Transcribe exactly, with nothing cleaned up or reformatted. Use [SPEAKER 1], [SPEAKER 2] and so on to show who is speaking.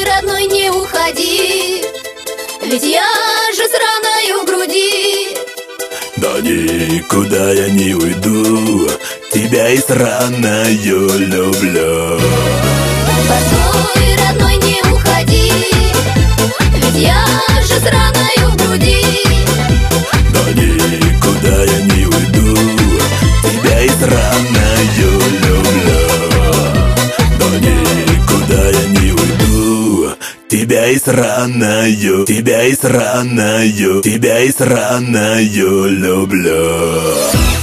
[SPEAKER 1] родной, не уходи, ведь я же с раною в груди.
[SPEAKER 2] Да никуда я не уйду, тебя и с раною люблю.
[SPEAKER 1] Постой, родной, не уходи, ведь я же с раною в груди.
[SPEAKER 2] Да никуда я не уйду, тебя и с раною люблю. Да никуда я не уйду, тебя и с раною, тебя и с раною, тебя и с раною люблю.